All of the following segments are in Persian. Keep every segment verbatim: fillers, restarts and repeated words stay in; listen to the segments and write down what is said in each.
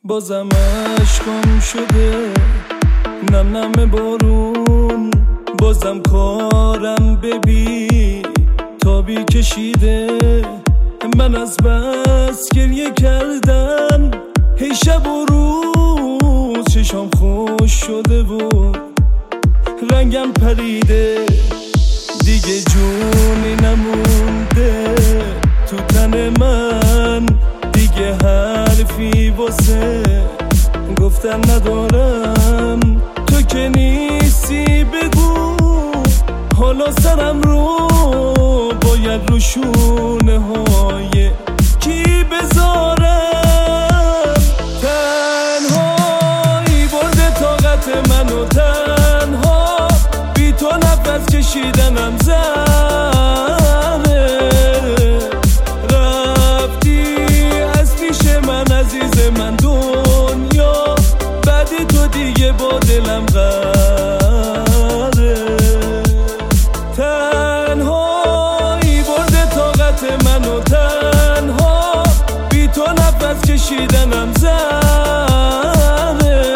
بازم عشقم شده نم نم بارون، بازم کارم ببین تابی کشیده. من از بس گریه کردم هی شب و روز، چشام خوش شده بود رنگم پریده، دیگه جونی نمونده تو تن من، دیگه حرفی واسه گفتن ندارم. تو که نیستی بگو حالا سرم رو باید رو شونه های کی بذارم. تنهایی برده طاقت منو، تنها بی تو نفس کشیدنم زهره. رفتی از پیش من عزیز من، دنیا بعد تو دیگه با دلم قره. تنهایی برده طاقت منو، تنها بی تو نفس کشیدنم زهره.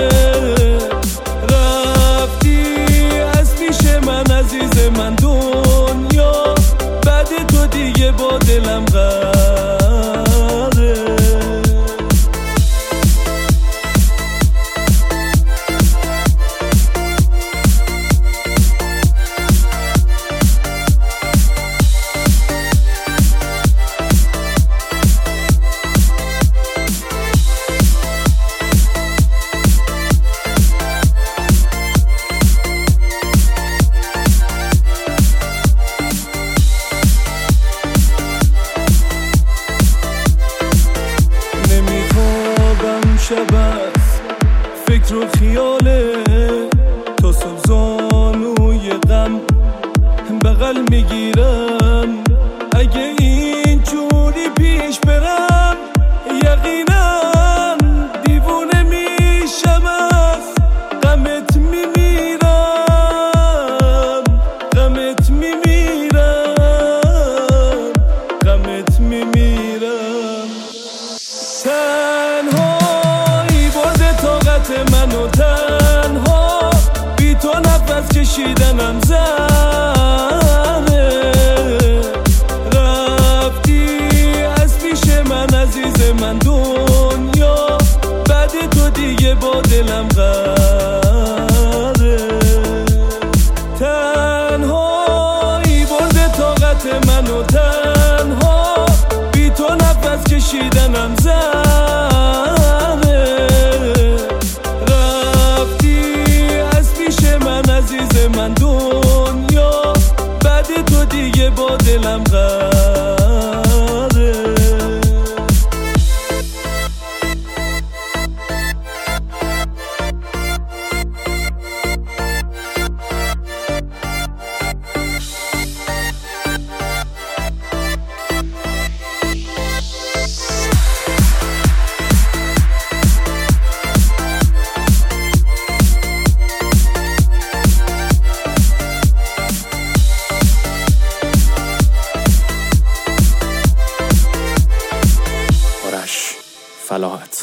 رفتی از پیش من عزیز من، دنیا بعد تو دیگه با دلم قره. شب از فکر و خیاله تا صبح زانوی غم بغل میگیرم. اگه این جوری پیش برم یقینا دیوونه میشم، از غمت میمیرم، غمت میمیرم، غمت میمیرم. تنها منو، تنها بی تو نفس کشیدنم زهره. رفتی از پیش من عزیز من، دنیا بعد تو دیگه با دلم قره. تنهایی برده طاقت منو، تنها بی تو نفس کشیدنم زهره. من دنیا بعد تو دیگه با دلم قره. فلاحت